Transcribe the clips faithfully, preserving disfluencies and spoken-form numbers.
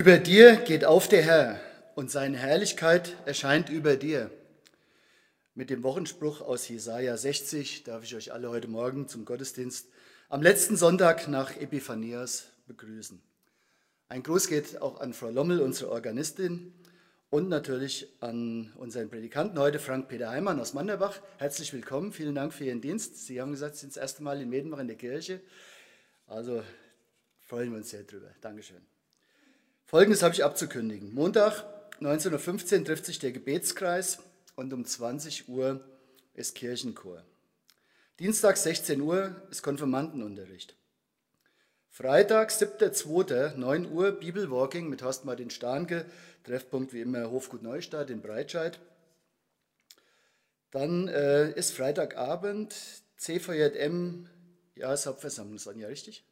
Über dir geht auf der Herr, und seine Herrlichkeit erscheint über dir. Mit dem Wochenspruch aus Jesaja sechzig darf ich euch alle heute Morgen zum Gottesdienst am letzten Sonntag nach Epiphanias begrüßen. Ein Gruß geht auch an Frau Lommel, unsere Organistin, und natürlich an unseren Predikanten heute, Frank-Peter Heimann aus Manderbach. Herzlich willkommen, vielen Dank für Ihren Dienst. Sie haben gesagt, Sie sind das erste Mal in Medenbach in der Kirche. Also freuen wir uns sehr drüber. Dankeschön. Folgendes habe ich abzukündigen. Montag, neunzehn Uhr fünfzehn, trifft sich der Gebetskreis und um zwanzig Uhr ist Kirchenchor. Dienstag, sechzehn Uhr, ist Konfirmandenunterricht. Freitag, siebter zweiter, neun Uhr, Bibelwalking mit Horst Martin Stahnke, Treffpunkt wie immer Hofgut Neustadt in Breitscheid. Dann äh, ist Freitagabend C V J M, Jahreshauptversammlung, Sonja, richtig?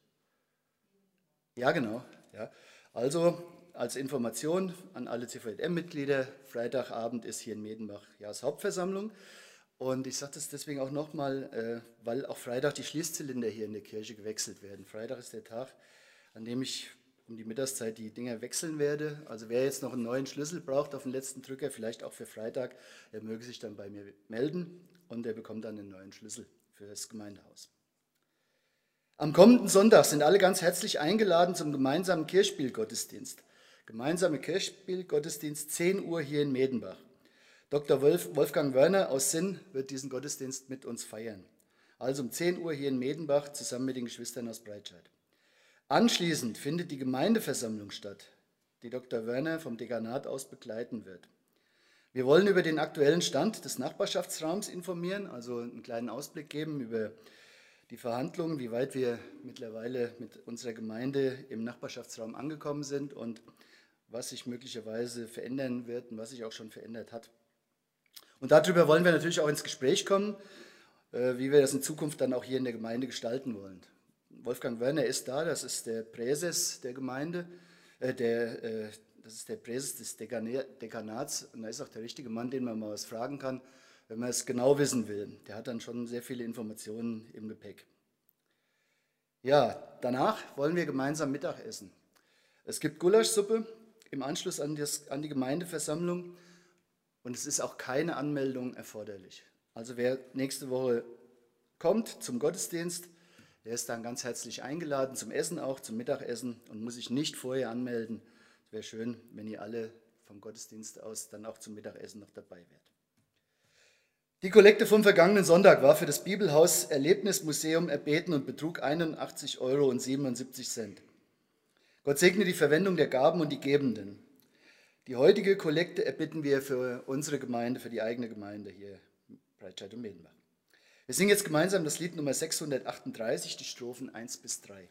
Ja, genau. Ja. Also als Information an alle C V J M-Mitglieder, Freitagabend ist hier in Medenbach Jahreshauptversammlung. Und ich sage das deswegen auch nochmal, äh, weil auch Freitag die Schließzylinder hier in der Kirche gewechselt werden. Freitag ist der Tag, an dem ich um die Mittagszeit die Dinger wechseln werde. Also wer jetzt noch einen neuen Schlüssel braucht auf den letzten Drücker, vielleicht auch für Freitag, der möge sich dann bei mir melden und der bekommt dann einen neuen Schlüssel für das Gemeindehaus. Am kommenden Sonntag sind alle ganz herzlich eingeladen zum gemeinsamen Kirchspielgottesdienst. Gemeinsame Kirchspielgottesdienst, zehn Uhr hier in Medenbach. Doktor Wolf, Wolfgang Wörner aus Sinn wird diesen Gottesdienst mit uns feiern. Also um zehn Uhr hier in Medenbach zusammen mit den Geschwistern aus Breitscheid. Anschließend findet die Gemeindeversammlung statt, die Doktor Wörner vom Dekanat aus begleiten wird. Wir wollen über den aktuellen Stand des Nachbarschaftsraums informieren, also einen kleinen Ausblick geben über die Verhandlungen, wie weit wir mittlerweile mit unserer Gemeinde im Nachbarschaftsraum angekommen sind und was sich möglicherweise verändern wird und was sich auch schon verändert hat. Und darüber wollen wir natürlich auch ins Gespräch kommen, wie wir das in Zukunft dann auch hier in der Gemeinde gestalten wollen. Wolfgang Wörner ist da, das ist der Präses der Gemeinde, äh, der, äh, das ist der Präses des Dekanats und er ist auch der richtige Mann, den man mal was fragen kann, wenn man es genau wissen will. Der hat dann schon sehr viele Informationen im Gepäck. Ja, danach wollen wir gemeinsam Mittag essen. Es gibt Gulaschsuppe im Anschluss an, das, an die Gemeindeversammlung und es ist auch keine Anmeldung erforderlich. Also wer nächste Woche kommt zum Gottesdienst, der ist dann ganz herzlich eingeladen zum Essen auch, zum Mittagessen und muss sich nicht vorher anmelden. Es wäre schön, wenn ihr alle vom Gottesdienst aus dann auch zum Mittagessen noch dabei wärt. Die Kollekte vom vergangenen Sonntag war für das Bibelhaus Erlebnismuseum erbeten und betrug einundachtzig Euro siebenundsiebzig Cent. Gott segne die Verwendung der Gaben und die Gebenden. Die heutige Kollekte erbitten wir für unsere Gemeinde, für die eigene Gemeinde hier in Breitscheid und Medenbach. Wir singen jetzt gemeinsam das Lied Nummer sechshundertachtunddreißig, die Strophen eins bis drei.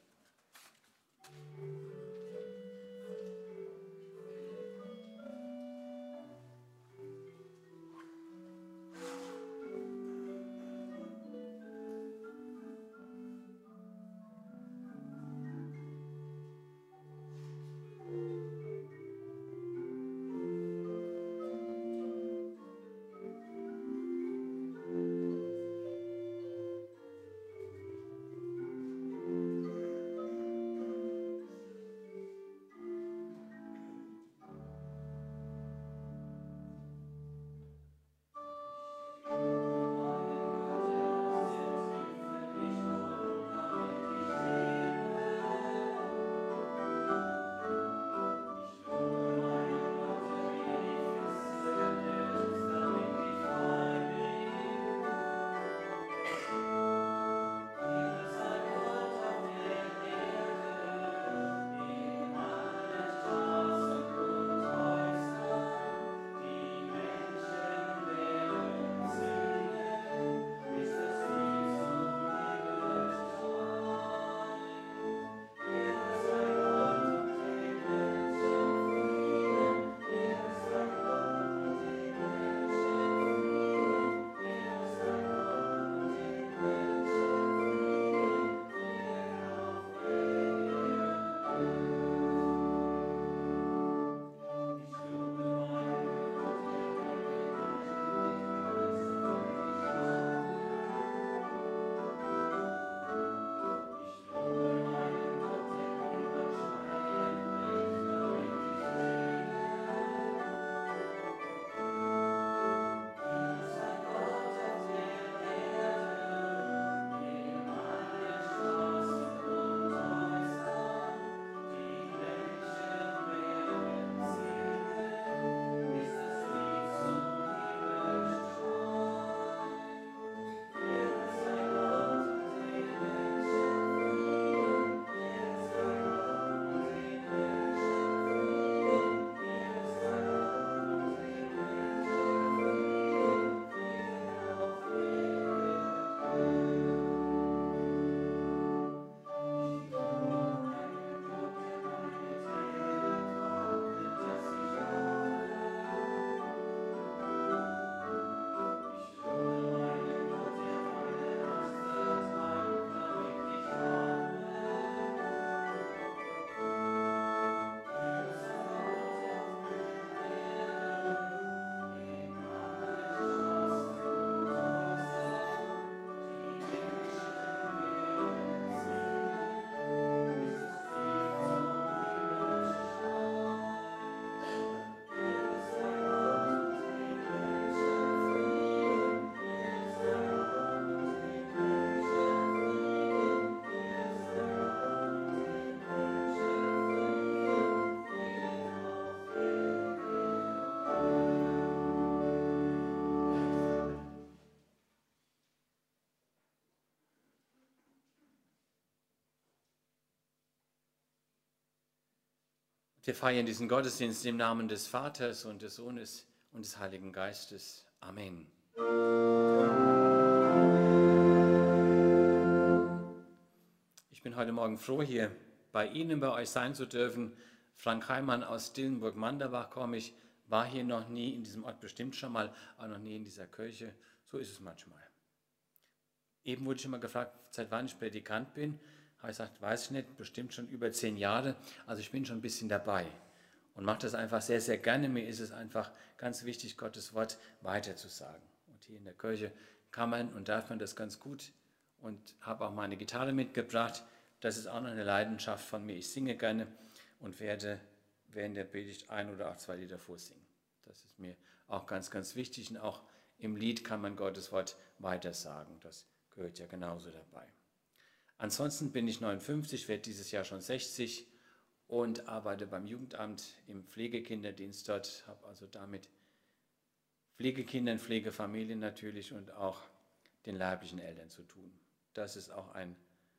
Wir feiern diesen Gottesdienst im Namen des Vaters und des Sohnes und des Heiligen Geistes. Amen. Ich bin heute Morgen froh, hier bei Ihnen, bei euch sein zu dürfen. Frank Heimann aus Dillenburg-Manderbach komme ich, war hier noch nie, in diesem Ort bestimmt schon mal, aber noch nie in dieser Kirche. So ist es manchmal. Eben wurde ich immer gefragt, seit wann ich Predikant bin. Habe ich gesagt, weiß ich nicht, bestimmt schon über zehn Jahre. Also ich bin schon ein bisschen dabei und mache das einfach sehr, sehr gerne. Mir ist es einfach ganz wichtig, Gottes Wort weiterzusagen. Und hier in der Kirche kann man und darf man das ganz gut. Und habe auch meine Gitarre mitgebracht. Das ist auch noch eine Leidenschaft von mir. Ich singe gerne und werde während der Predigt ein oder auch zwei Lieder vorsingen. Das ist mir auch ganz, ganz wichtig. Und auch im Lied kann man Gottes Wort weitersagen. Das gehört ja genauso dabei. Ansonsten bin ich neunundfünfzig, werde dieses Jahr schon sechzig und arbeite beim Jugendamt im Pflegekinderdienst dort, habe also damit Pflegekindern, Pflegefamilien natürlich und auch den leiblichen Eltern zu tun. Das ist auch ein,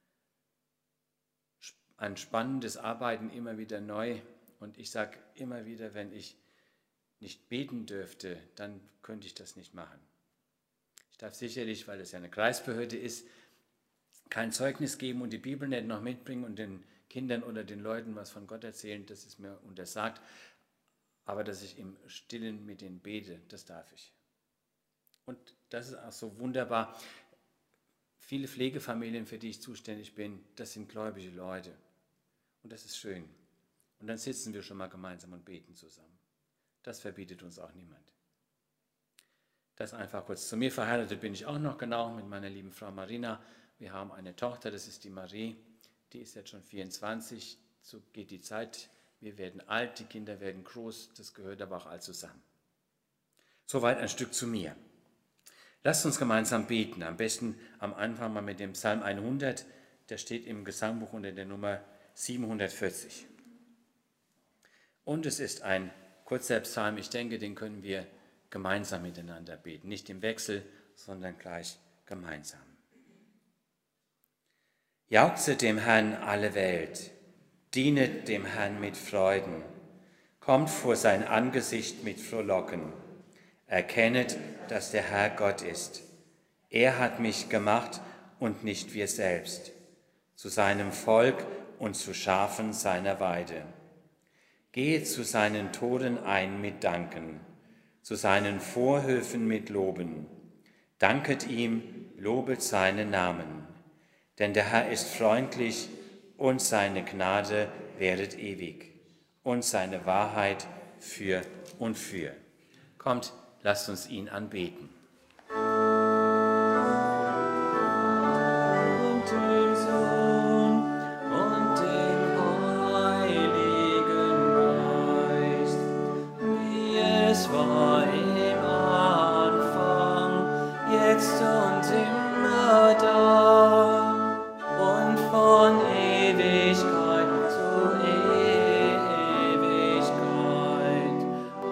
ein spannendes Arbeiten, immer wieder neu. Und ich sage immer wieder, wenn ich nicht beten dürfte, dann könnte ich das nicht machen. Ich darf sicherlich, weil es ja eine Kreisbehörde ist, kein Zeugnis geben und die Bibel nicht noch mitbringen und den Kindern oder den Leuten was von Gott erzählen, das ist mir untersagt. Aber dass ich im Stillen mit denen bete, das darf ich. Und das ist auch so wunderbar. Viele Pflegefamilien, für die ich zuständig bin, das sind gläubige Leute. Und das ist schön. Und dann sitzen wir schon mal gemeinsam und beten zusammen. Das verbietet uns auch niemand. Das einfach kurz zu mir. Verheiratet bin ich auch noch genau mit meiner lieben Frau Marina. Wir haben eine Tochter, das ist die Marie, die ist jetzt schon vierundzwanzig, so geht die Zeit. Wir werden alt, die Kinder werden groß, das gehört aber auch all zusammen. Soweit ein Stück zu mir. Lasst uns gemeinsam beten, am besten am Anfang mal mit dem Psalm hundert, der steht im Gesangbuch unter der Nummer siebenhundertvierzig. Und es ist ein kurzer Psalm, ich denke, den können wir gemeinsam miteinander beten, nicht im Wechsel, sondern gleich gemeinsam. Jauchzet dem Herrn alle Welt, dienet dem Herrn mit Freuden, kommt vor sein Angesicht mit Frohlocken, erkennet, dass der Herr Gott ist. Er hat mich gemacht und nicht wir selbst, zu seinem Volk und zu Schafen seiner Weide. Gehet zu seinen Toren ein mit Danken, zu seinen Vorhöfen mit Loben. Danket ihm, lobet seinen Namen. Denn der Herr ist freundlich und seine Gnade währet ewig und seine Wahrheit für und für. Kommt, lasst uns ihn anbeten. Und dem Sohn und dem Heiligen Geist, wie es war im Anfang, jetzt und immer da. Von Ewigkeit zu Ewigkeit.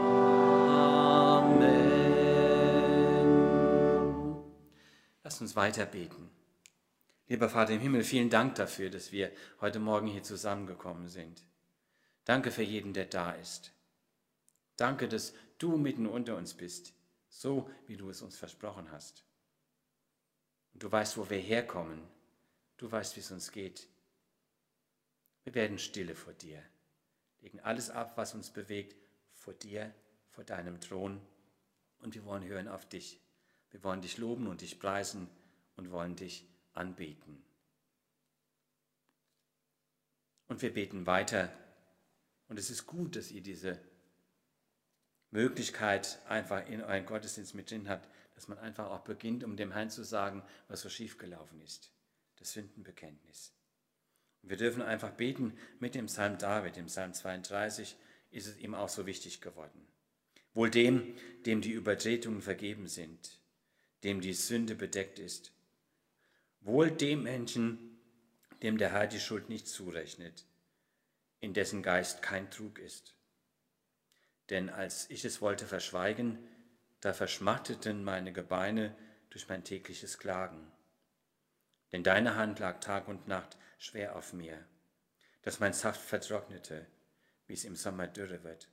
Amen. Lasst uns weiter beten. Lieber Vater im Himmel, vielen Dank dafür, dass wir heute Morgen hier zusammengekommen sind. Danke für jeden, der da ist. Danke, dass du mitten unter uns bist, so wie du es uns versprochen hast. Und du weißt, wo wir herkommen. Du weißt, wie es uns geht. Wir werden stille vor dir, legen alles ab, was uns bewegt, vor dir, vor deinem Thron. Und wir wollen hören auf dich. Wir wollen dich loben und dich preisen und wollen dich anbeten. Und wir beten weiter. Und es ist gut, dass ihr diese Möglichkeit einfach in euren Gottesdienst mit drin habt, dass man einfach auch beginnt, um dem Herrn zu sagen, was so schiefgelaufen ist. Das Sündenbekenntnis. Und wir dürfen einfach beten mit dem Psalm David, dem Psalm zweiunddreißig, ist es ihm auch so wichtig geworden. Wohl dem, dem die Übertretungen vergeben sind, dem die Sünde bedeckt ist. Wohl dem Menschen, dem der Herr die Schuld nicht zurechnet, in dessen Geist kein Trug ist. Denn als ich es wollte verschweigen, da verschmachteten meine Gebeine durch mein tägliches Klagen. Denn deine Hand lag Tag und Nacht schwer auf mir, dass mein Saft vertrocknete, wie es im Sommer dürre wird.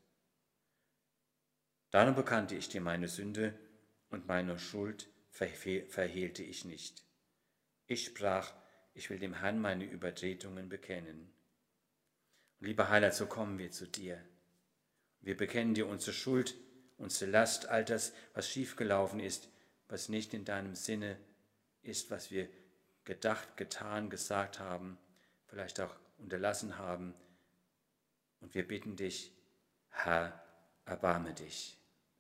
Darum bekannte ich dir meine Sünde und meine Schuld verhehlte ich nicht. Ich sprach, ich will dem Herrn meine Übertretungen bekennen. Und lieber Heiland, so kommen wir zu dir. Wir bekennen dir unsere Schuld, unsere Last, all das, was schiefgelaufen ist, was nicht in deinem Sinne ist, was wir gedacht, getan, gesagt haben, vielleicht auch unterlassen haben. Und wir bitten dich, Herr, erbarme dich.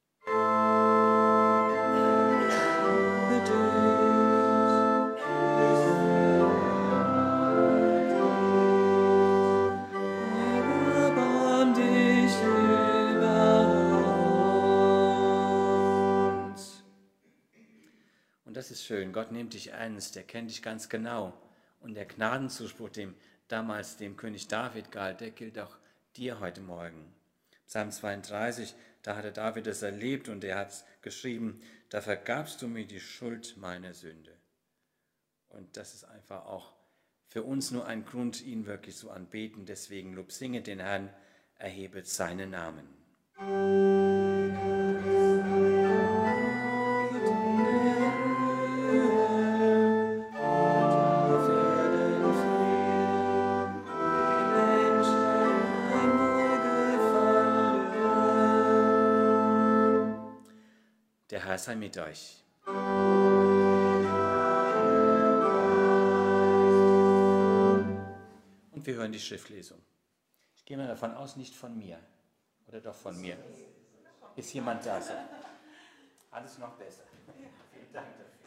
Und das ist schön, Gott nimmt dich ernst, er kennt dich ganz genau. Und der Gnadenzuspruch, dem damals dem König David galt, der gilt auch dir heute Morgen. Psalm zweiunddreißig, da hatte David es erlebt und er hat geschrieben, da vergabst du mir die Schuld meiner Sünde. Und das ist einfach auch für uns nur ein Grund, ihn wirklich zu anbeten. Deswegen Lob, singe den Herrn, erhebet seinen Namen. Der Herr sei mit euch. Und wir hören die Schriftlesung. Ich gehe mal davon aus, nicht von mir. Oder doch von mir? Ist jemand da? So? Alles noch besser. Vielen Dank dafür.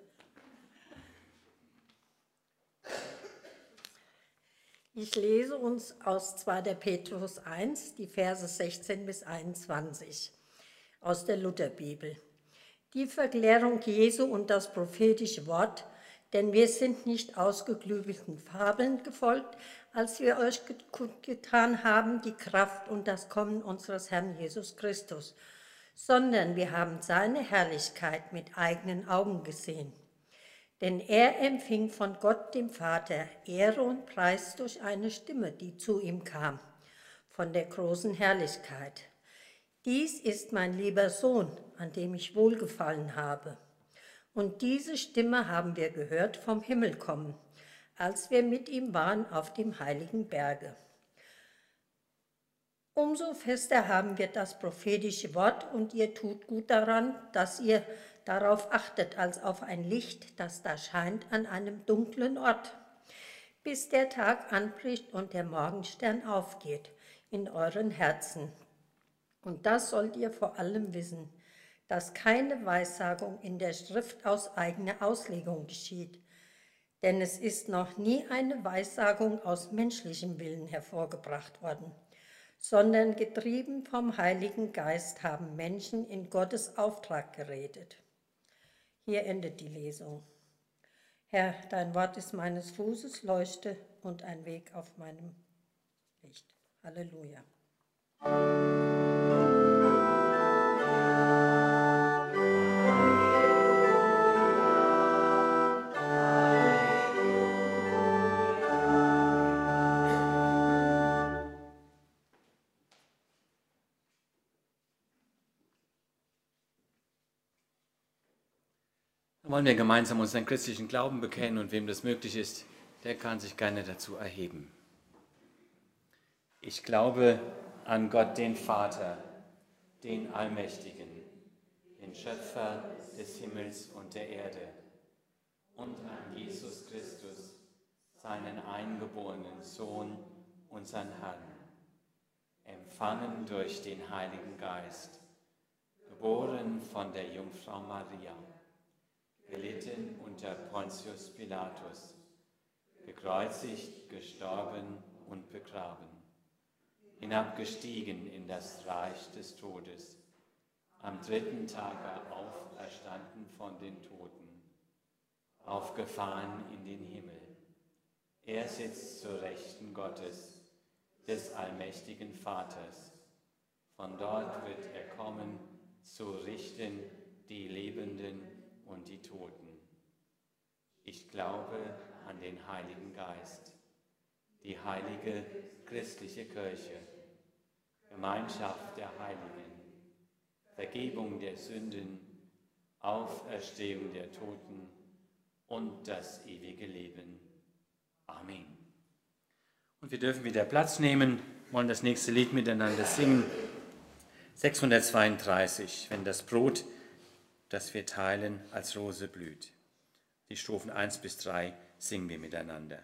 Ich lese uns aus zweiter Petrus eins, die Verse sechzehn bis einundzwanzig aus der Lutherbibel. Die Verklärung Jesu und das prophetische Wort, denn wir sind nicht ausgeklügelten Fabeln gefolgt, als wir euch getan haben, die Kraft und das Kommen unseres Herrn Jesus Christus, sondern wir haben seine Herrlichkeit mit eigenen Augen gesehen. Denn er empfing von Gott, dem Vater, Ehre und Preis durch eine Stimme, die zu ihm kam, von der großen Herrlichkeit. Dies ist mein lieber Sohn, an dem ich wohlgefallen habe. Und diese Stimme haben wir gehört vom Himmel kommen, als wir mit ihm waren auf dem heiligen Berge. Umso fester haben wir das prophetische Wort und ihr tut gut daran, dass ihr darauf achtet, als auf ein Licht, das da scheint an einem dunklen Ort, bis der Tag anbricht und der Morgenstern aufgeht in euren Herzen. Und das sollt ihr vor allem wissen, dass keine Weissagung in der Schrift aus eigener Auslegung geschieht. Denn es ist noch nie eine Weissagung aus menschlichem Willen hervorgebracht worden, sondern getrieben vom Heiligen Geist haben Menschen in Gottes Auftrag geredet. Hier endet die Lesung. Herr, dein Wort ist meines Fußes Leuchte und ein Weg auf meinem Licht. Halleluja. Dann wollen wir gemeinsam unseren christlichen Glauben bekennen und wem das möglich ist, der kann sich gerne dazu erheben. Ich glaube an Gott, den Vater, den Allmächtigen, den Schöpfer des Himmels und der Erde, und an Jesus Christus, seinen eingeborenen Sohn, unseren Herrn, empfangen durch den Heiligen Geist, geboren von der Jungfrau Maria, gelitten unter Pontius Pilatus, gekreuzigt, gestorben und begraben, hinabgestiegen in das Reich des Todes, am dritten Tage auferstanden von den Toten, aufgefahren in den Himmel. Er sitzt zur Rechten Gottes, des allmächtigen Vaters. Von dort wird er kommen, zu richten die Lebenden und die Toten. Ich glaube an den Heiligen Geist, die heilige christliche Kirche, Gemeinschaft der Heiligen, Vergebung der Sünden, Auferstehung der Toten und das ewige Leben. Amen. Und wir dürfen wieder Platz nehmen, wollen das nächste Lied miteinander singen. sechshundertzweiunddreißig, wenn das Brot, das wir teilen, als Rose blüht. Die Strophen eins bis drei singen wir miteinander.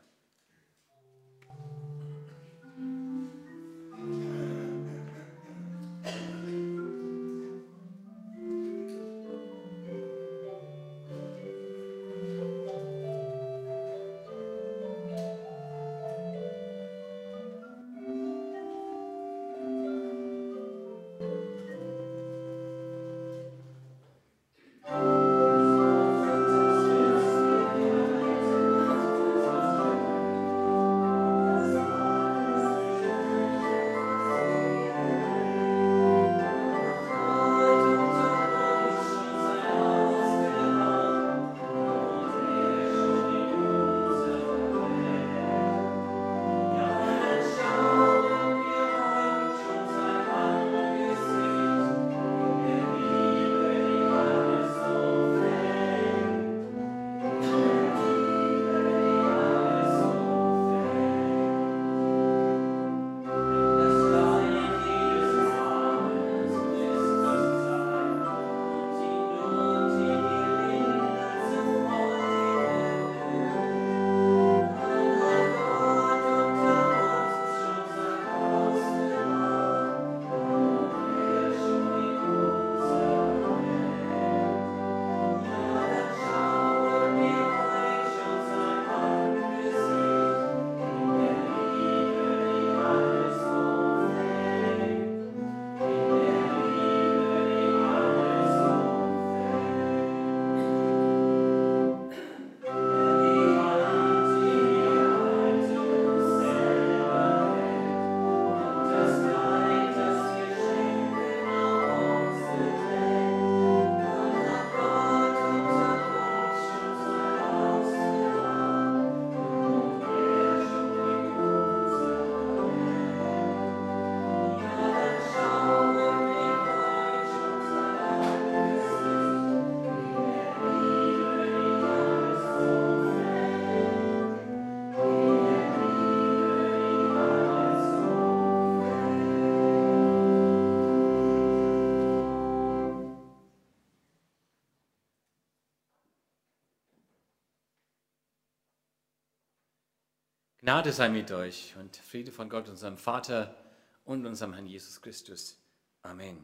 Gnade sei mit euch und Friede von Gott, unserem Vater und unserem Herrn Jesus Christus. Amen.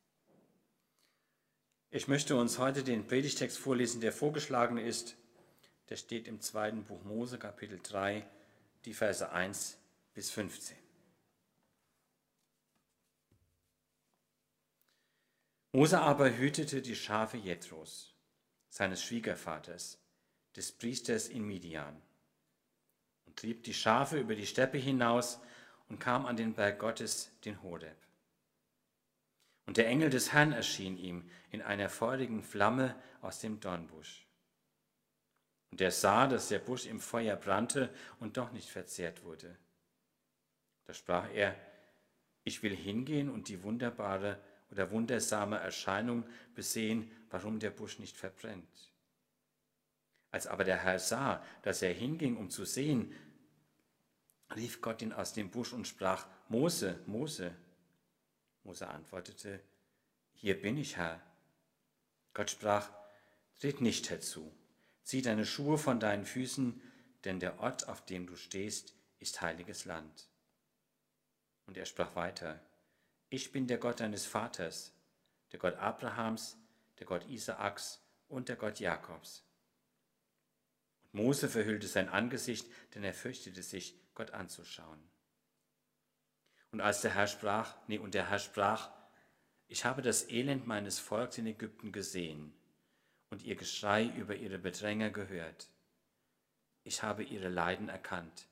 Ich möchte uns heute den Predigtext vorlesen, der vorgeschlagen ist. Der steht im zweiten Buch Mose, Kapitel drei, die Verse eins bis fünfzehn. Mose aber hütete die Schafe Jethros, seines Schwiegervaters, des Priesters in Midian, und trieb die Schafe über die Steppe hinaus und kam an den Berg Gottes, den Horeb. Und der Engel des Herrn erschien ihm in einer feurigen Flamme aus dem Dornbusch. Und er sah, dass der Busch im Feuer brannte und doch nicht verzehrt wurde. Da sprach er: Ich will hingehen und die wunderbare oder wundersame Erscheinung besehen, warum der Busch nicht verbrennt. Als aber der Herr sah, dass er hinging, um zu sehen, rief Gott ihn aus dem Busch und sprach: Mose, Mose. Mose antwortete: Hier bin ich, Herr. Gott sprach: Tritt nicht herzu, zieh deine Schuhe von deinen Füßen, denn der Ort, auf dem du stehst, ist heiliges Land. Und er sprach weiter: Ich bin der Gott deines Vaters, der Gott Abrahams, der Gott Isaaks und der Gott Jakobs. Und Mose verhüllte sein Angesicht, denn er fürchtete sich, Gott anzuschauen. Und als der Herr sprach, nee, und der Herr sprach: Ich habe das Elend meines Volks in Ägypten gesehen und ihr Geschrei über ihre Bedränger gehört. Ich habe ihre Leiden erkannt.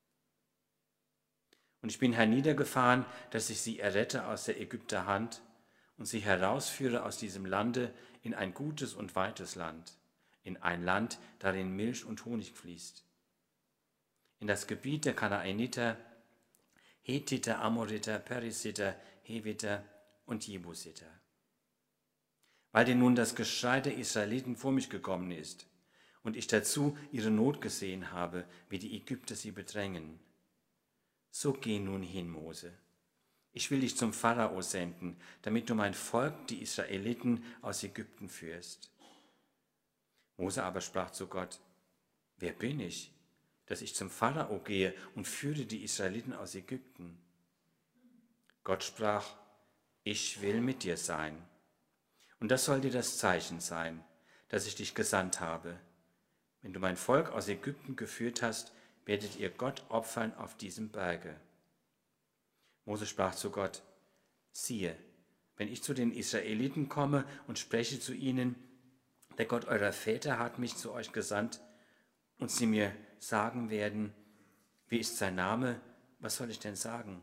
Und ich bin herniedergefahren, dass ich sie errette aus der Ägypter Hand und sie herausführe aus diesem Lande in ein gutes und weites Land, in ein Land, darin Milch und Honig fließt, in das Gebiet der Kanaaniter, Hethiter, Amoriter, Perisiter, Heviter und Jebusiter. Weil denn nun das Geschrei der Israeliten vor mich gekommen ist und ich dazu ihre Not gesehen habe, wie die Ägypter sie bedrängen, so geh nun hin, Mose. Ich will dich zum Pharao senden, damit du mein Volk, die Israeliten, aus Ägypten führst. Mose aber sprach zu Gott: Wer bin ich, dass ich zum Pharao gehe und führe die Israeliten aus Ägypten? Gott sprach: Ich will mit dir sein. Und das soll dir das Zeichen sein, dass ich dich gesandt habe. Wenn du mein Volk aus Ägypten geführt hast, werdet ihr Gott opfern auf diesem Berge. Mose sprach zu Gott: Siehe, wenn ich zu den Israeliten komme und spreche zu ihnen, der Gott eurer Väter hat mich zu euch gesandt, und sie mir sagen werden, wie ist sein Name, was soll ich denn sagen?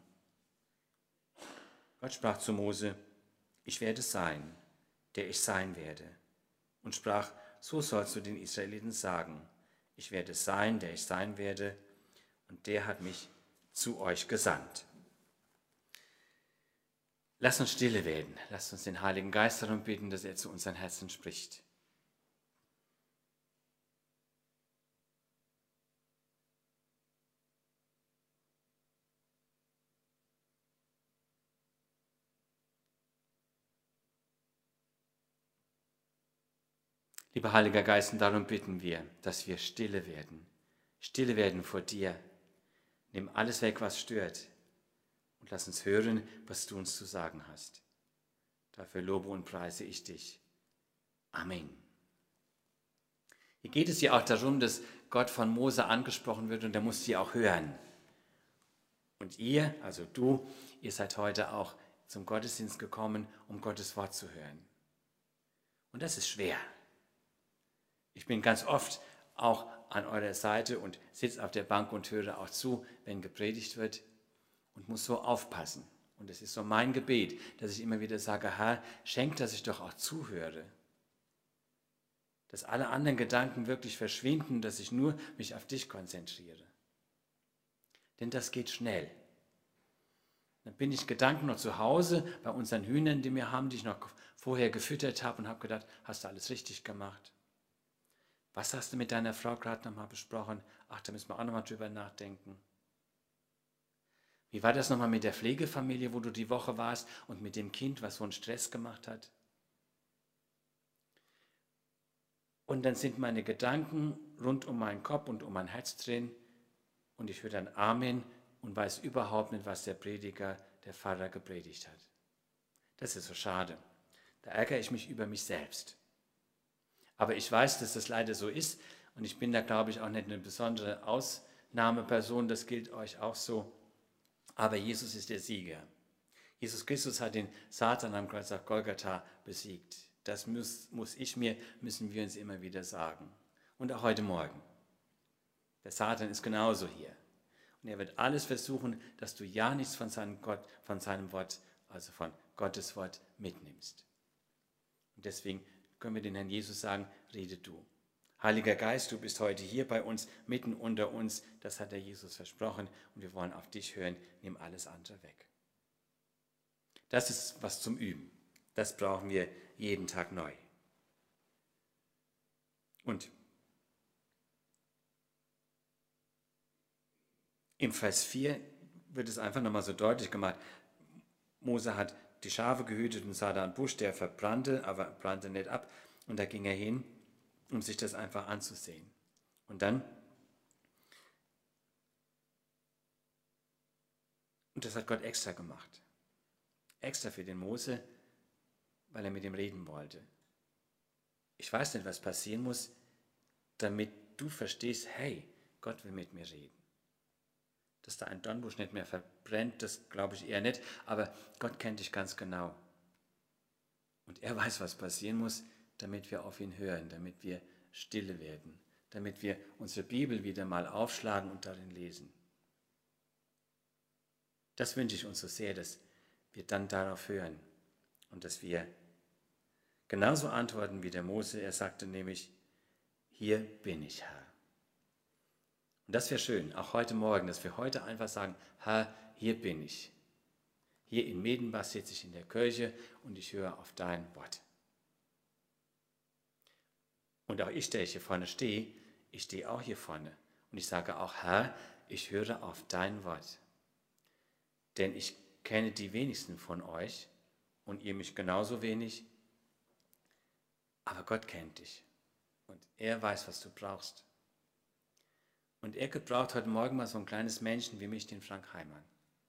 Gott sprach zu Mose: Ich werde sein, der ich sein werde. Und sprach: So sollst du den Israeliten sagen: Ich werde sein, der ich sein werde, und der hat mich zu euch gesandt. Lass uns stille werden. Lass uns den Heiligen Geist darum bitten, dass er zu unseren Herzen spricht. Lieber Heiliger Geist, und darum bitten wir, dass wir stille werden. Stille werden vor dir. Nimm alles weg, was stört. Und lass uns hören, was du uns zu sagen hast. Dafür lobe und preise ich dich. Amen. Hier geht es ja auch darum, dass Gott von Mose angesprochen wird und er muss sie auch hören. Und ihr, also du, ihr seid heute auch zum Gottesdienst gekommen, um Gottes Wort zu hören. Und das ist schwer. Ich bin ganz oft auch an eurer Seite und sitze auf der Bank und höre auch zu, wenn gepredigt wird und muss so aufpassen. Und es ist so mein Gebet, dass ich immer wieder sage: Herr, schenk, dass ich doch auch zuhöre. Dass alle anderen Gedanken wirklich verschwinden, dass ich nur mich auf dich konzentriere. Denn das geht schnell. Dann bin ich Gedanken noch zu Hause bei unseren Hühnern, die wir haben, die ich noch vorher gefüttert habe und habe gedacht: Hast du alles richtig gemacht? Was hast du mit deiner Frau gerade nochmal besprochen? Ach, da müssen wir auch nochmal drüber nachdenken. Wie war das nochmal mit der Pflegefamilie, wo du die Woche warst und mit dem Kind, was so einen Stress gemacht hat? Und dann sind meine Gedanken rund um meinen Kopf und um mein Herz drin und ich höre dann Amen und weiß überhaupt nicht, was der Prediger, der Pfarrer gepredigt hat. Das ist so schade. Da ärgere ich mich über mich selbst. Aber ich weiß, dass das leider so ist und ich bin da, glaube ich, auch nicht eine besondere Ausnahmeperson, das gilt euch auch so. Aber Jesus ist der Sieger. Jesus Christus hat den Satan am Kreuz auf Golgatha besiegt. Das muss, muss ich mir, müssen wir uns immer wieder sagen. Und auch heute Morgen. Der Satan ist genauso hier. Und er wird alles versuchen, dass du ja nichts von seinem, Gott, von seinem Wort, also von Gottes Wort mitnimmst. Und deswegen können wir den Herrn Jesus sagen: Rede du. Heiliger Geist, du bist heute hier bei uns, mitten unter uns. Das hat der Jesus versprochen und wir wollen auf dich hören. Nimm alles andere weg. Das ist was zum Üben. Das brauchen wir jeden Tag neu. Und im Vers vier wird es einfach nochmal so deutlich gemacht. Mose hat die Schafe gehütet und sah da einen Busch, der verbrannte, aber brannte nicht ab. Und da ging er hin, um sich das einfach anzusehen. Und dann, und das hat Gott extra gemacht. Extra für den Mose, weil er mit ihm reden wollte. Ich weiß nicht, was passieren muss, damit du verstehst: Hey, Gott will mit mir reden. Dass da ein Dornbusch nicht mehr verbrennt, das glaube ich eher nicht, aber Gott kennt dich ganz genau. Und er weiß, was passieren muss, damit wir auf ihn hören, damit wir stille werden, damit wir unsere Bibel wieder mal aufschlagen und darin lesen. Das wünsche ich uns so sehr, dass wir dann darauf hören und dass wir genauso antworten wie der Mose. Er sagte nämlich: Hier bin ich, Herr. Und das wäre schön, auch heute Morgen, dass wir heute einfach sagen: Herr, hier bin ich. Hier in Medenbach sitze ich in der Kirche und ich höre auf dein Wort. Und auch ich, der hier vorne stehe, ich stehe auch hier vorne. Und ich sage auch, Herr, ich höre auf dein Wort. Denn ich kenne die wenigsten von euch und ihr mich genauso wenig. Aber Gott kennt dich. Und er weiß, was du brauchst. Und er gebraucht heute Morgen mal so ein kleines Männchen wie mich, den Frank Heimann.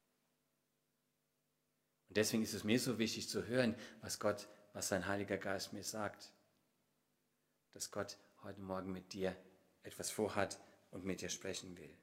Und deswegen ist es mir so wichtig zu hören, was Gott, was sein Heiliger Geist mir sagt. Dass Gott heute Morgen mit dir etwas vorhat und mit dir sprechen will.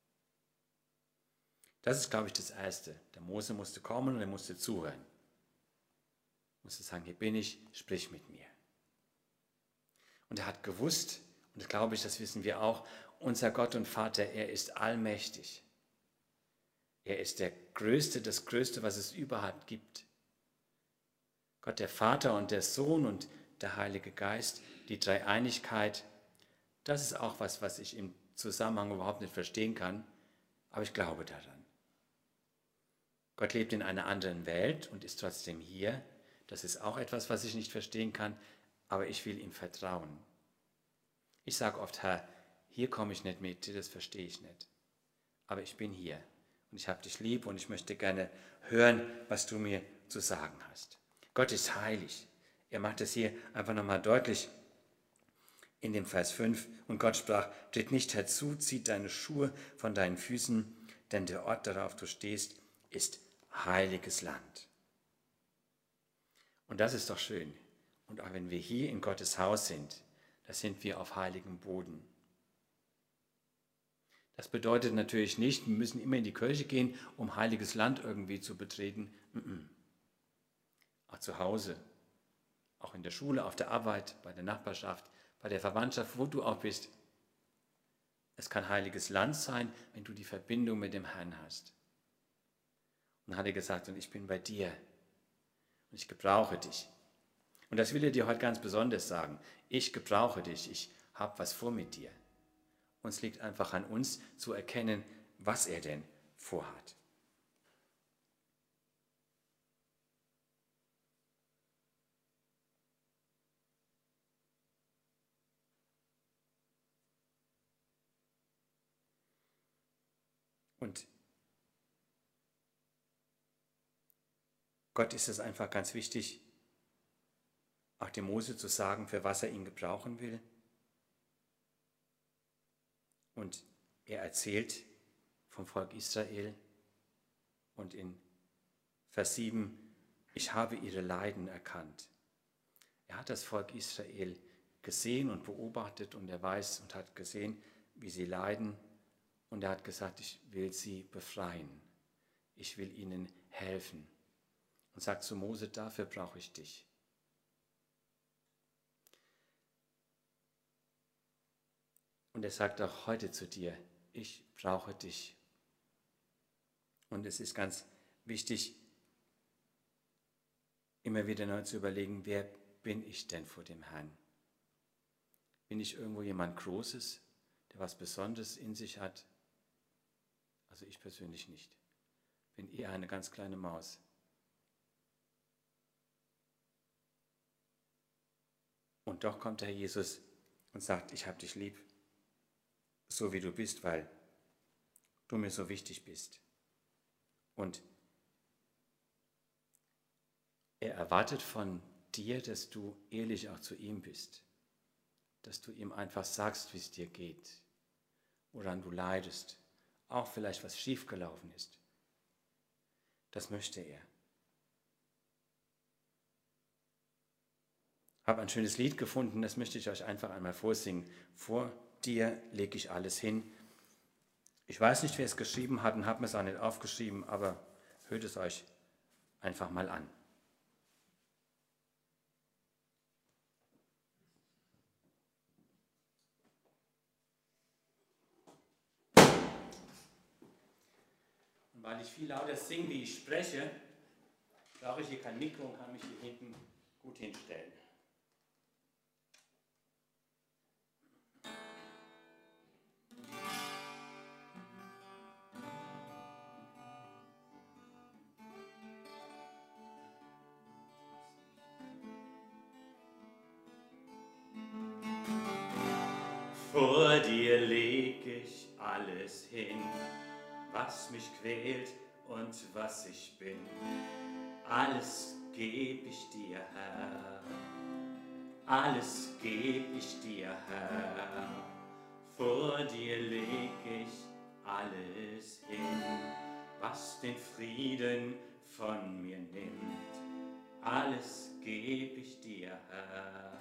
Das ist, glaube ich, das Erste. Der Mose musste kommen und er musste zuhören. Er musste sagen, hier bin ich, sprich mit mir. Und er hat gewusst, und das glaube ich, das wissen wir auch, unser Gott und Vater, er ist allmächtig. Er ist der Größte, das Größte, was es überhaupt gibt. Gott der Vater und der Sohn und der Heilige Geist, die Dreieinigkeit, das ist auch was, was ich im Zusammenhang überhaupt nicht verstehen kann, aber ich glaube daran. Gott lebt in einer anderen Welt und ist trotzdem hier. Das ist auch etwas, was ich nicht verstehen kann, aber ich will ihm vertrauen. Ich sage oft, Herr, hier komme ich nicht mit, das verstehe ich nicht. Aber ich bin hier und ich habe dich lieb und ich möchte gerne hören, was du mir zu sagen hast. Gott ist heilig. Er macht es hier einfach nochmal deutlich in dem Vers fünf. Und Gott sprach, tritt nicht herzu, zieh deine Schuhe von deinen Füßen, denn der Ort, darauf du stehst, ist heiliges Land. Und das ist doch schön. Und auch wenn wir hier in Gottes Haus sind, da sind wir auf heiligem Boden. Das bedeutet natürlich nicht, wir müssen immer in die Kirche gehen, um heiliges Land irgendwie zu betreten. Auch zu Hause, auch in der Schule, auf der Arbeit, bei der Nachbarschaft, bei der Verwandtschaft, wo du auch bist. Es kann heiliges Land sein, wenn du die Verbindung mit dem Herrn hast. Und dann hat er gesagt, und ich bin bei dir und ich gebrauche dich. Und das will er dir heute ganz besonders sagen. Ich gebrauche dich, ich habe was vor mit dir. Und es liegt einfach an uns zu erkennen, was er denn vorhat. Und Gott ist es einfach ganz wichtig, auch dem Mose zu sagen, für was er ihn gebrauchen will. Und er erzählt vom Volk Israel und in Vers sieben, ich habe ihre Leiden erkannt. Er hat das Volk Israel gesehen und beobachtet und er weiß und hat gesehen, wie sie leiden. Und er hat gesagt, ich will sie befreien. Ich will ihnen helfen. Und sagt zu Mose, dafür brauche ich dich. Und er sagt auch heute zu dir, ich brauche dich. Und es ist ganz wichtig, immer wieder neu zu überlegen, wer bin ich denn vor dem Herrn? Bin ich irgendwo jemand Großes, der was Besonderes in sich hat? Also ich persönlich nicht. Bin eher eine ganz kleine Maus. Und doch kommt der Herr Jesus und sagt, ich habe dich lieb, so wie du bist, weil du mir so wichtig bist. Und er erwartet von dir, dass du ehrlich auch zu ihm bist, dass du ihm einfach sagst, wie es dir geht, woran du leidest, auch vielleicht was schiefgelaufen ist. Das möchte er. Ich habe ein schönes Lied gefunden, das möchte ich euch einfach einmal vorsingen. Vor dir lege ich alles hin. Ich weiß nicht, wer es geschrieben hat und habe mir es auch nicht aufgeschrieben, aber hört es euch einfach mal an. Und weil ich viel lauter singe, wie ich spreche, brauche ich hier kein Mikro und kann mich hier hinten gut hinstellen. Vor dir leg ich alles hin, was mich quält und was ich bin. Alles geb ich dir, Herr. Alles geb ich dir, Herr. Vor dir leg ich alles hin, was den Frieden von mir nimmt. Alles geb ich dir, Herr.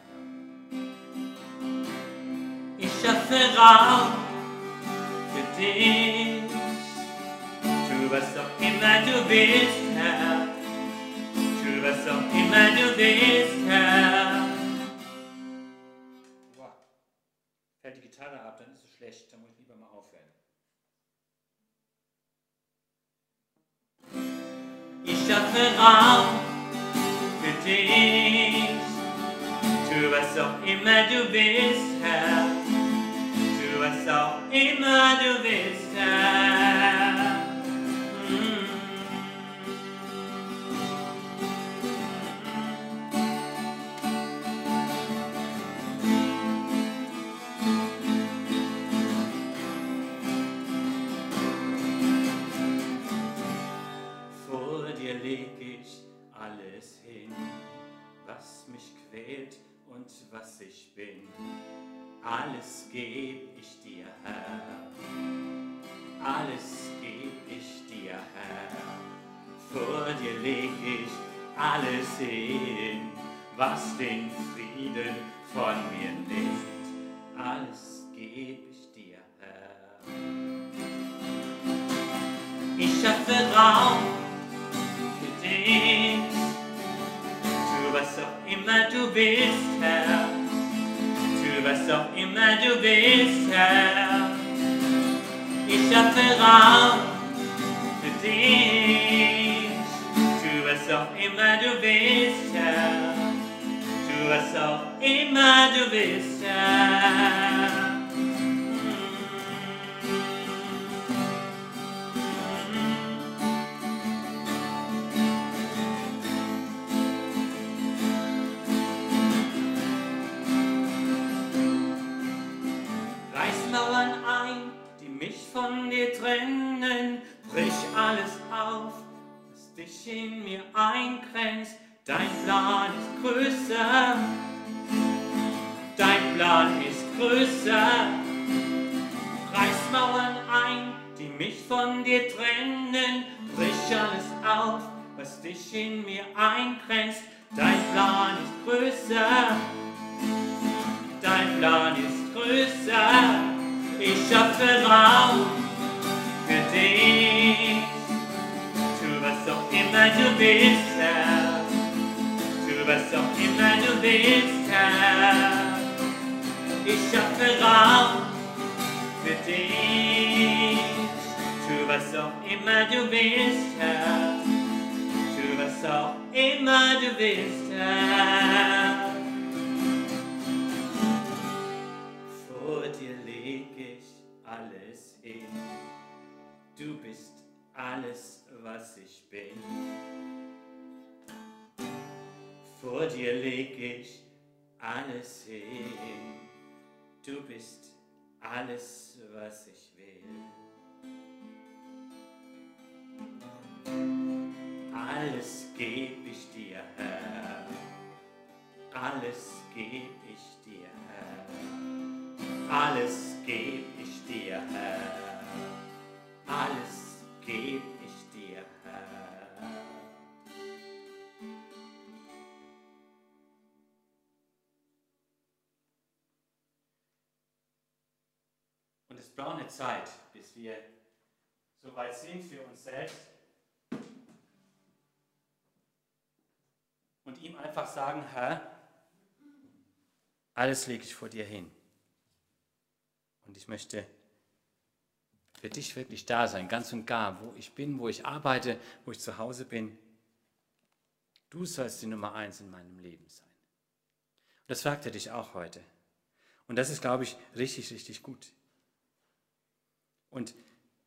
Ich schaffe Raum für dich. Tu was auch immer du willst, Herr. Tu was auch immer du willst, Herr. Wow. Fällt die Gitarre ab, dann ist es schlecht, dann muss ich lieber mal aufhören. Ich schaffe Raum für dich. Tu was auch immer du willst, Herr. Tu was auch immer du willst, Herr. Mm. Vor dir leg ich alles hin, was mich quält und was ich bin. Alles geb ich dir, Herr. Alles geb ich dir, Herr. Vor dir leg ich alles hin, was den Frieden von mir nimmt. Alles geb ich dir, Herr. Ich schaffe Raum für dich. Tu was auch immer du willst, Herr. Tu was auch immer du willst, Herr. Ich schaffe Raum für dich. Tu was auch immer du willst, Herr. Tu was auch immer du willst, Herr. Mauern ein, die mich von dir trennen, brich alles auf, was dich in mir eingrenzt. Dein Plan ist größer, dein Plan ist größer. Reiß Mauern ein, die mich von dir trennen, brich alles auf, was dich in mir eingrenzt. Dein Plan ist größer, dein Plan ist größer. Ich schaffe Raum für dich. Tu was auch immer du willst, Herr. Tu was auch immer du willst, Herr. Ich schaffe Raum für dich. Tu was auch immer du willst, Herr. Tu was auch immer du willst, Herr. Vor dir leg ich alles hin. Du bist alles, was ich bin. Vor dir leg ich alles hin. Du bist alles, was ich will. Alles geb ich dir, Herr. Alles geb ich dir, Herr. Alles geb ich dir, Herr. Alles geb ich dir, Herr. Und es braucht eine Zeit, bis wir so weit sind für uns selbst und ihm einfach sagen, Herr, alles lege ich vor dir hin. Und ich möchte für dich wirklich da sein, ganz und gar, wo ich bin, wo ich arbeite, wo ich zu Hause bin. Du sollst die Nummer eins in meinem Leben sein. Und das fragt er dich auch heute. Und das ist, glaube ich, richtig, richtig gut. Und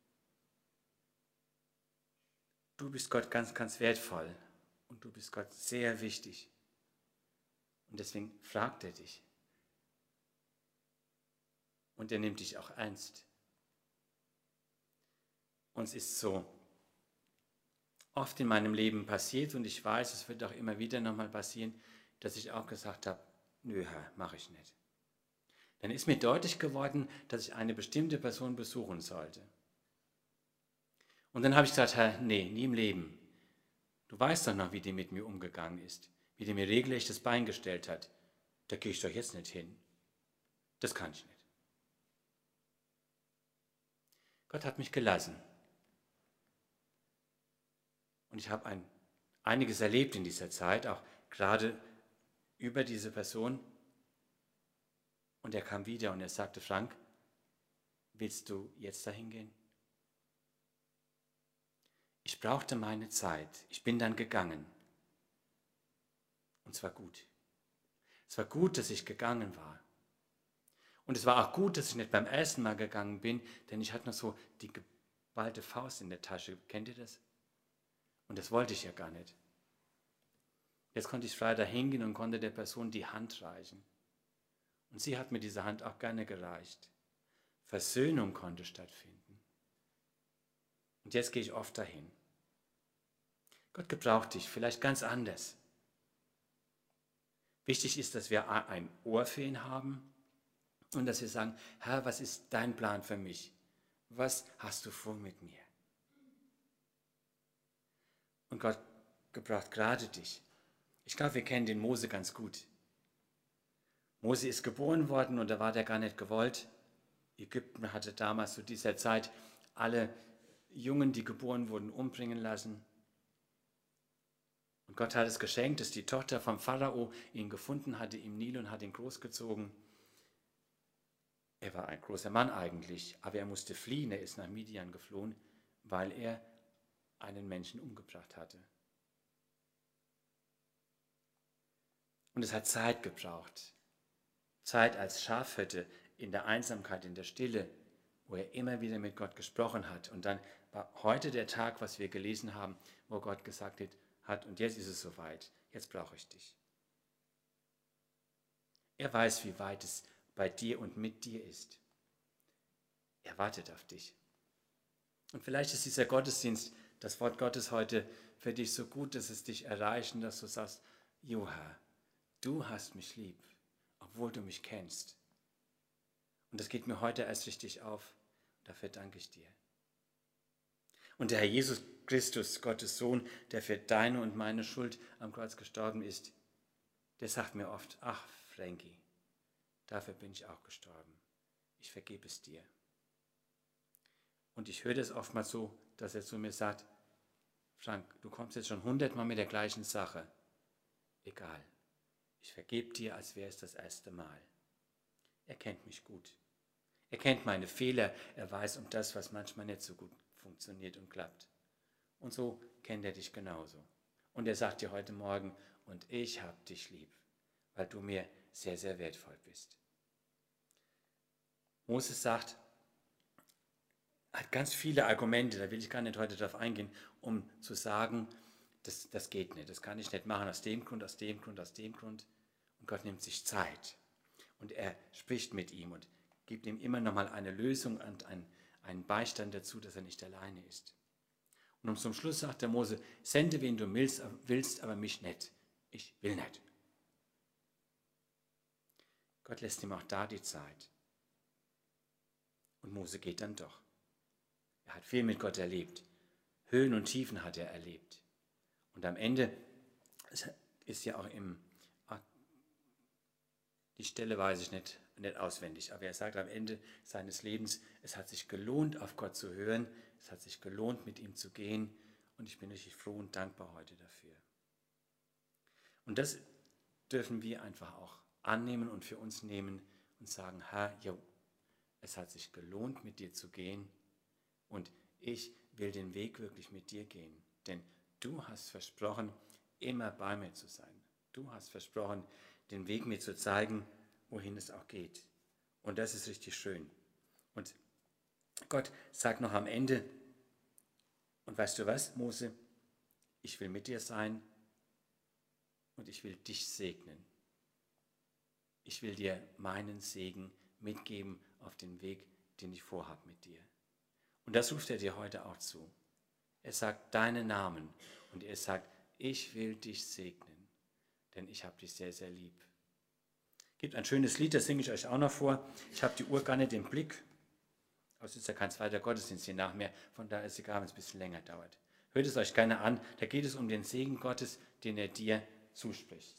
du bist Gott ganz, ganz wertvoll. Und du bist Gott sehr wichtig. Und deswegen fragt er dich. und er nimmt dich auch ernst. Und es ist so oft in meinem Leben passiert und ich weiß, es wird auch immer wieder nochmal passieren, dass ich auch gesagt habe, nö Herr, mache ich nicht. Dann ist mir deutlich geworden, dass ich eine bestimmte Person besuchen sollte. Und dann habe ich gesagt, Herr, nee, nie im Leben. Du weißt doch noch, wie die mit mir umgegangen ist, wie die mir regelrecht das Bein gestellt hat. Da gehe ich doch jetzt nicht hin. Das kann ich nicht. Gott hat mich gelassen. Und ich habe ein, einiges erlebt in dieser Zeit, auch gerade über diese Person. Und er kam wieder und er sagte, Frank, willst du jetzt dahin gehen? Ich brauchte meine Zeit. Ich bin dann gegangen. Und es war gut. Es war gut, dass ich gegangen war. Und es war auch gut, dass ich nicht beim ersten Mal gegangen bin, denn ich hatte noch so die geballte Faust in der Tasche. Kennt ihr das? Und das wollte ich ja gar nicht. Jetzt konnte ich frei da hingehen und konnte der Person die Hand reichen. Und sie hat mir diese Hand auch gerne gereicht. Versöhnung konnte stattfinden. Und jetzt gehe ich oft dahin. Gott gebraucht dich, vielleicht ganz anders. Wichtig ist, dass wir ein Ohr für ihn haben und dass wir sagen, Herr, was ist dein Plan für mich? Was hast du vor mit mir? Und Gott gebraucht gerade dich. Ich glaube, wir kennen den Mose ganz gut. Mose ist geboren worden und da war der gar nicht gewollt. Ägypten hatte damals zu dieser Zeit alle Jungen, die geboren wurden, umbringen lassen. Und Gott hat es geschenkt, dass die Tochter vom Pharao ihn gefunden hatte im Nil und hat ihn großgezogen. Er war ein großer Mann eigentlich, aber er musste fliehen. Er ist nach Midian geflohen, weil er einen Menschen umgebracht hatte. Und es hat Zeit gebraucht. Zeit als Schafhirte in der Einsamkeit, in der Stille, wo er immer wieder mit Gott gesprochen hat. Und dann war heute der Tag, was wir gelesen haben, wo Gott gesagt hat, und jetzt ist es soweit, jetzt brauche ich dich. Er weiß, wie weit es bei dir und mit dir ist. Er wartet auf dich. Und vielleicht ist dieser Gottesdienst, das Wort Gottes heute für dich so gut, dass es dich erreicht und dass du sagst, Jo Herr, du hast mich lieb, obwohl du mich kennst. Und das geht mir heute erst richtig auf. Dafür danke ich dir. Und der Herr Jesus Christus, Gottes Sohn, der für deine und meine Schuld am Kreuz gestorben ist, der sagt mir oft, ach Frankie, dafür bin ich auch gestorben. Ich vergebe es dir. Und ich höre das oftmals so, dass er zu mir sagt, Frank, du kommst jetzt schon hundertmal mit der gleichen Sache. Egal, ich vergebe dir, als wäre es das erste Mal. Er kennt mich gut. Er kennt meine Fehler, er weiß um das, was manchmal nicht so gut funktioniert und klappt. Und so kennt er dich genauso. Und er sagt dir heute Morgen, und ich hab dich lieb, weil du mir sehr, sehr wertvoll bist. Moses sagt, hat ganz viele Argumente, da will ich gar nicht heute drauf eingehen, um zu sagen, das, das geht nicht, das kann ich nicht machen, aus dem Grund, aus dem Grund, aus dem Grund. Und Gott nimmt sich Zeit und er spricht mit ihm und gibt ihm immer noch mal eine Lösung und einen, einen Beistand dazu, dass er nicht alleine ist. Und zum Schluss sagt der Mose, sende wen du willst, aber mich nicht. Ich will nicht. Gott lässt ihm auch da die Zeit. Und Mose geht dann doch. Er hat viel mit Gott erlebt. Höhen und Tiefen hat er erlebt. Und am Ende ist ja auch im, die Stelle weiß ich nicht, nicht auswendig, aber er sagt am Ende seines Lebens, es hat sich gelohnt, auf Gott zu hören, es hat sich gelohnt, mit ihm zu gehen und ich bin richtig froh und dankbar heute dafür. Und das dürfen wir einfach auch annehmen und für uns nehmen und sagen, Herr, jo, es hat sich gelohnt, mit dir zu gehen und ich will den Weg wirklich mit dir gehen, denn du hast versprochen, immer bei mir zu sein. Du hast versprochen, den Weg mir zu zeigen, wohin es auch geht. Und das ist richtig schön. Und Gott sagt noch am Ende, und weißt du was, Mose, ich will mit dir sein und ich will dich segnen. Ich will dir meinen Segen mitgeben auf den Weg, den ich vorhabe mit dir. Und das ruft er dir heute auch zu. Er sagt deinen Namen und er sagt, ich will dich segnen, denn ich habe dich sehr, sehr lieb. Es gibt ein schönes Lied, das singe ich euch auch noch vor. Ich habe die Uhr gar nicht im Blick. Aber es ist ja kein zweiter Gottesdienst hier nach mehr, von daher ist es egal, wenn es ein bisschen länger dauert. Hört es euch gerne an, da geht es um den Segen Gottes, den er dir zuspricht.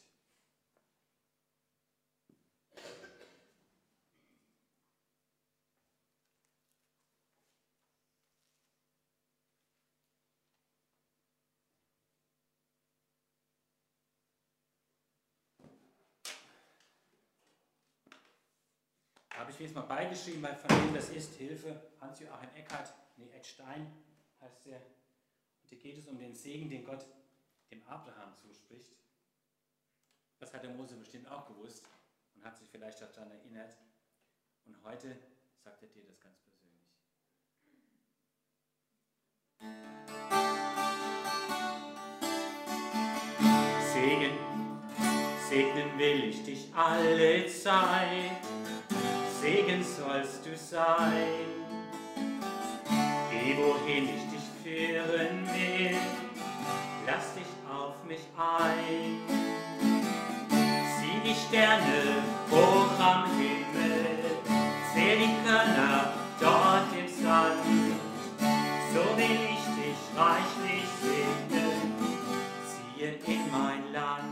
Da habe ich mir jetzt mal beigeschrieben, weil von wem das ist, Hilfe, Hans-Joachim Eckhardt, nee, Ed Stein heißt der. Und hier geht es um den Segen, den Gott dem Abraham zuspricht. Das hat der Mose bestimmt auch gewusst und hat sich vielleicht auch daran erinnert. Und heute sagt er dir das ganz persönlich. Segen, segnen will ich dich alle Zeit. Segen sollst du sein, geh wohin ich dich führen will, lass dich auf mich ein. Sieh die Sterne hoch am Himmel, zähl die Körner dort im Sand, so will ich dich reichlich segnen, ziehe in mein Land.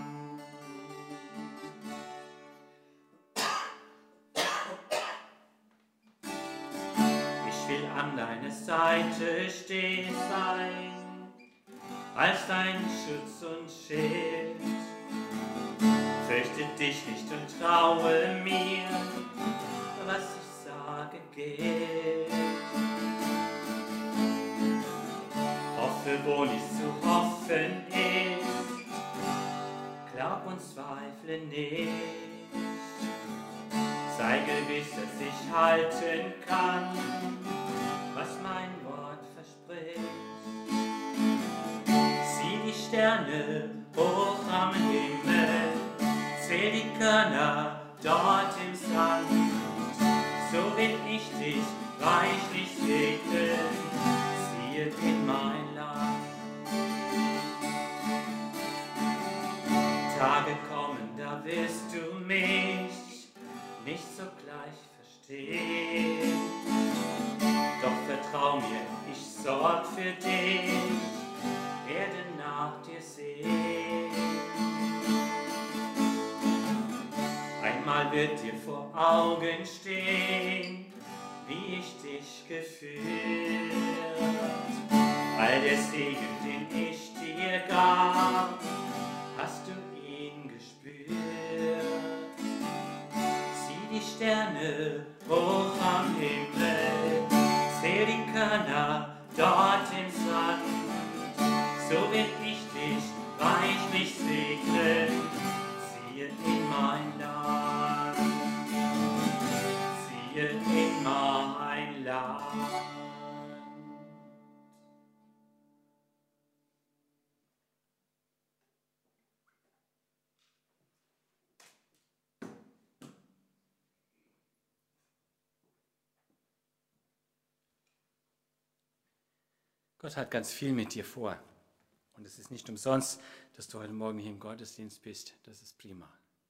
An deiner Seite steh sein, als dein Schutz und Schild. Fürchte dich nicht und traue mir, was ich sage gilt. Hoffe, wo nicht zu hoffen ist, glaub und zweifle nicht. Sei gewiss, dass ich halten kann, was mein Wort verspricht. Sieh die Sterne hoch am Himmel, zähl die Körner dort im Sand, so will ich dich reichlich segnen, ziehe in mein Land. Tage kommen, da wirst du mich nicht sogleich verstehen, doch vertrau mir, ich sorg für dich, werde nach dir sehen. Einmal wird dir vor Augen stehen, wie ich dich geführt, all der Segen, den ich dir gab, hast du ihn gespürt. Sieh die Sterne hoch am Himmel, zähl die Körner dort im Sand, so will ich dich reichlich segnen, ziehe in mein Land, ziehe in mein Land. Gott hat ganz viel mit dir vor. Und es ist nicht umsonst, dass du heute Morgen hier im Gottesdienst bist. Das ist prima.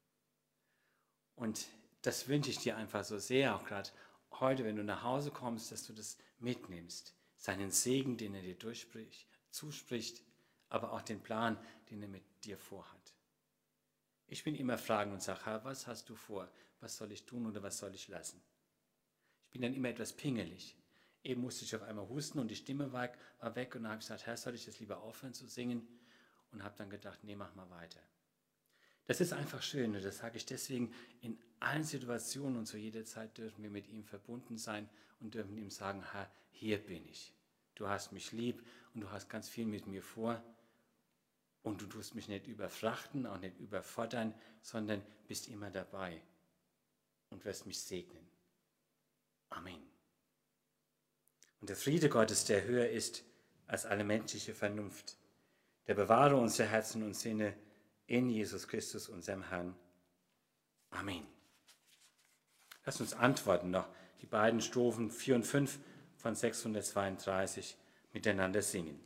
Und das wünsche ich dir einfach so sehr, auch gerade heute, wenn du nach Hause kommst, dass du das mitnimmst. Seinen Segen, den er dir durchspricht, zuspricht, aber auch den Plan, den er mit dir vorhat. Ich bin immer fragen und sage, Herr, was hast du vor? Was soll ich tun oder was soll ich lassen? Ich bin dann immer etwas pingelig. Eben musste ich auf einmal husten und die Stimme war, war weg und dann habe ich gesagt, Herr, soll ich jetzt lieber aufhören zu singen? Und habe dann gedacht, nee, mach mal weiter. Das ist einfach schön und das sage ich deswegen, in allen Situationen und zu jeder Zeit dürfen wir mit ihm verbunden sein und dürfen ihm sagen, Herr, hier bin ich. Du hast mich lieb und du hast ganz viel mit mir vor und du tust mich nicht überfrachten, auch nicht überfordern, sondern bist immer dabei und wirst mich segnen. Amen. Und der Friede Gottes, der höher ist als alle menschliche Vernunft, der bewahre unsere Herzen und Sinne in Jesus Christus, unserem Herrn. Amen. Lass uns antworten noch. Die die beiden Strophen vier und fünf von sechshundertzweiunddreißig miteinander singen.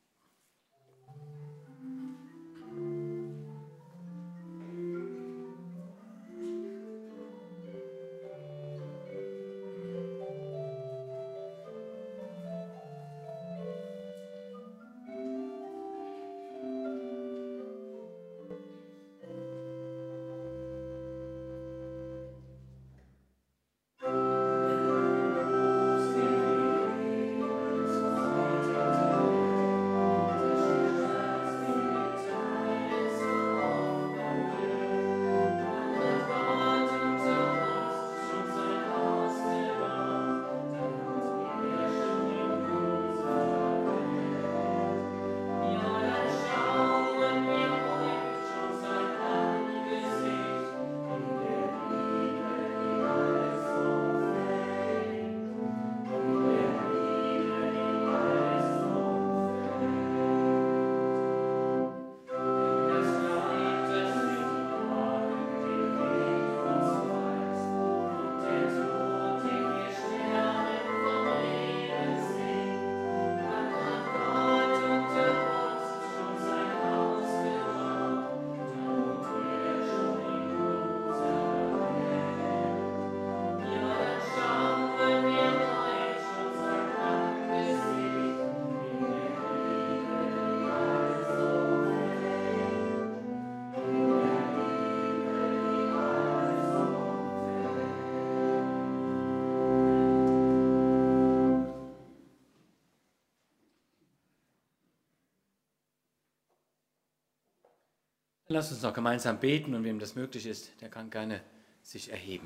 Lass uns noch gemeinsam beten und wem das möglich ist, der kann gerne sich erheben.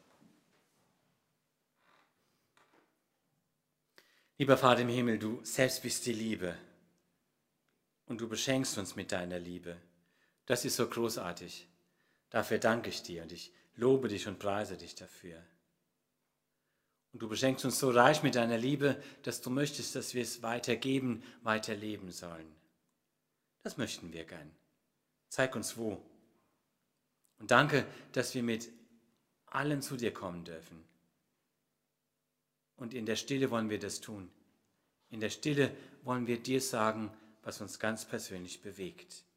Lieber Vater im Himmel, du selbst bist die Liebe und du beschenkst uns mit deiner Liebe. Das ist so großartig. Dafür danke ich dir und ich lobe dich und preise dich dafür. Und du beschenkst uns so reich mit deiner Liebe, dass du möchtest, dass wir es weitergeben, weiterleben sollen. Das möchten wir gern. Zeig uns wo. Und danke, dass wir mit allen zu dir kommen dürfen. Und in der Stille wollen wir das tun. In der Stille wollen wir dir sagen, was uns ganz persönlich bewegt.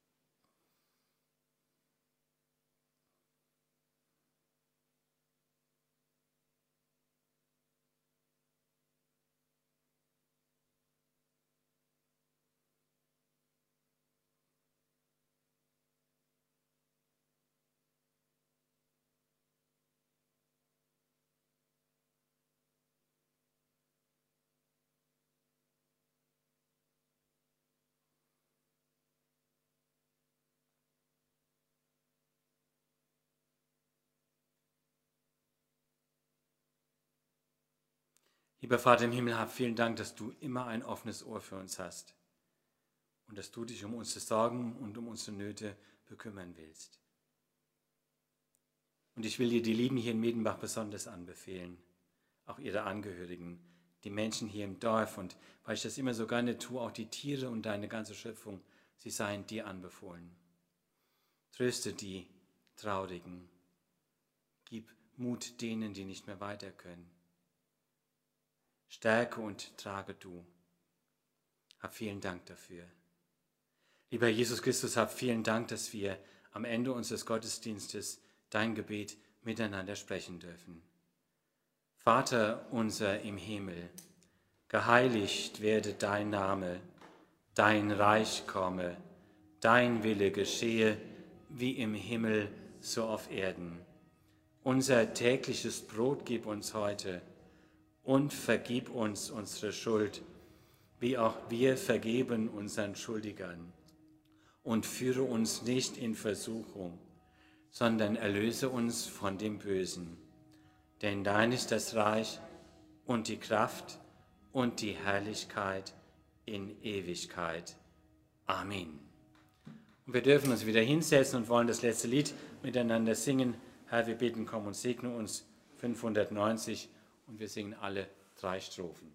Lieber Vater im Himmel, hab vielen Dank, dass du immer ein offenes Ohr für uns hast und dass du dich um unsere Sorgen und um unsere Nöte bekümmern willst. Und ich will dir die Lieben hier in Miedenbach besonders anbefehlen, auch ihre Angehörigen, die Menschen hier im Dorf und weil ich das immer so gerne tue, auch die Tiere und deine ganze Schöpfung, sie seien dir anbefohlen. Tröste die Traurigen, gib Mut denen, die nicht mehr weiter können. Stärke und trage du. Hab vielen Dank dafür. Lieber Jesus Christus, hab vielen Dank, dass wir am Ende unseres Gottesdienstes dein Gebet miteinander sprechen dürfen. Vater unser im Himmel, geheiligt werde dein Name, dein Reich komme, dein Wille geschehe, wie im Himmel, so auf Erden. Unser tägliches Brot gib uns heute und vergib uns unsere Schuld, wie auch wir vergeben unseren Schuldigern. Und führe uns nicht in Versuchung, sondern erlöse uns von dem Bösen. Denn dein ist das Reich und die Kraft und die Herrlichkeit in Ewigkeit. Amen. Und wir dürfen uns wieder hinsetzen und wollen das letzte Lied miteinander singen. Herr, wir beten, komm und segne uns, fünfhundertneunzig. Und wir singen alle drei Strophen.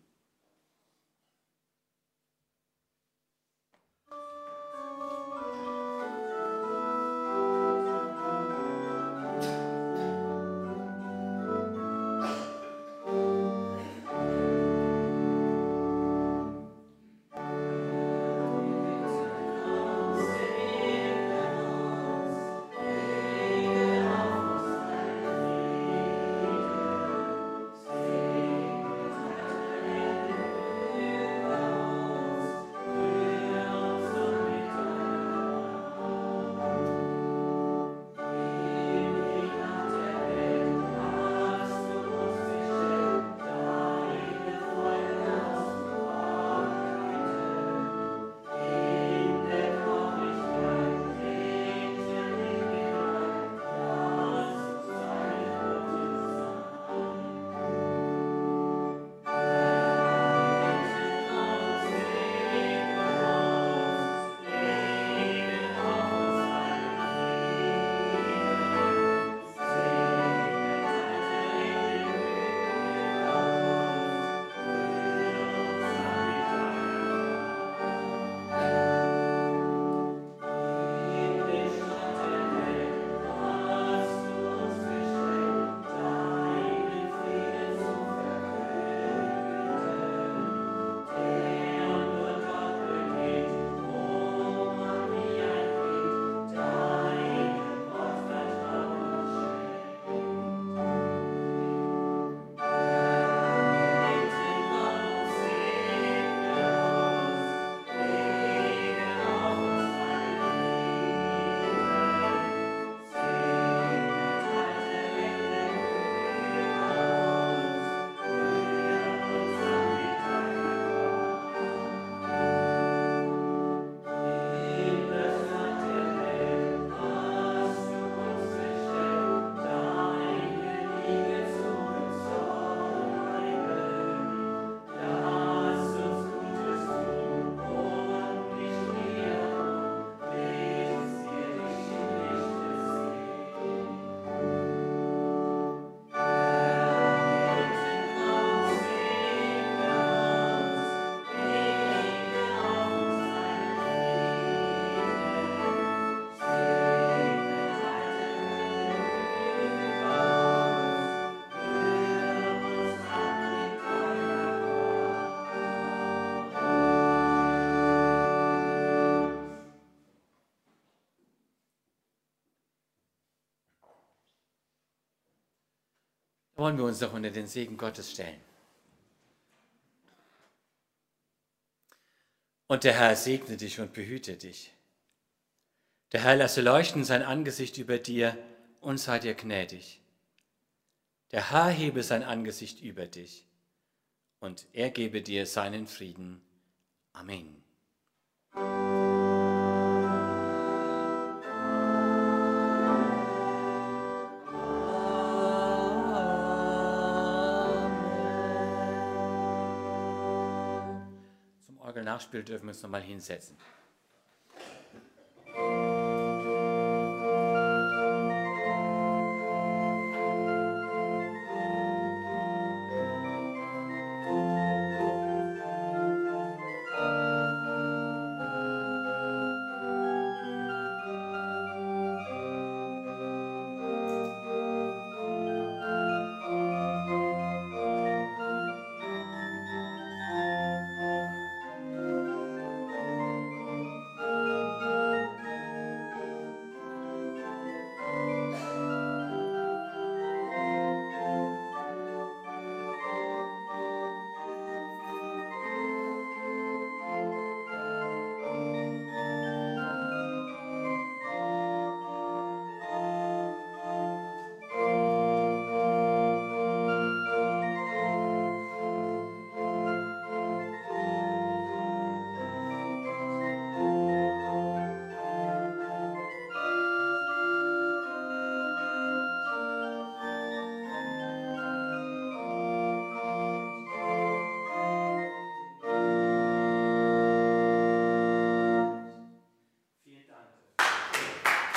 Wollen wir uns doch unter den Segen Gottes stellen. Und der Herr segne dich und behüte dich. Der Herr lasse leuchten sein Angesicht über dir und sei dir gnädig. Der Herr hebe sein Angesicht über dich und er gebe dir seinen Frieden. Amen. Zum Orgelnachspiel dürfen wir uns nochmal hinsetzen.